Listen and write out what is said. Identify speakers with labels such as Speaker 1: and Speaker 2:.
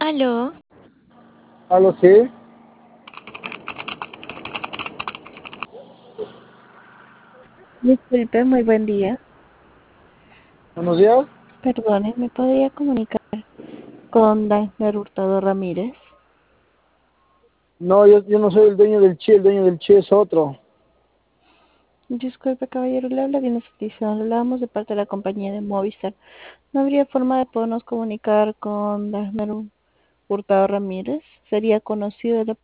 Speaker 1: Aló,
Speaker 2: Aló, sí.
Speaker 3: Disculpe, muy buen día.
Speaker 2: Buenos días.
Speaker 3: Perdone, ¿me podría comunicar con Dagmar Hurtado Ramírez?
Speaker 2: No, yo no soy el dueño del Chi, el dueño del Chi es otro.
Speaker 3: Disculpe, caballero, le habla Diana Santizo. Le hablamos de parte de la compañía de Movistar. ¿No habría forma de podernos comunicar con Dagmar Hurtado Ramírez? ¿Sería conocido de la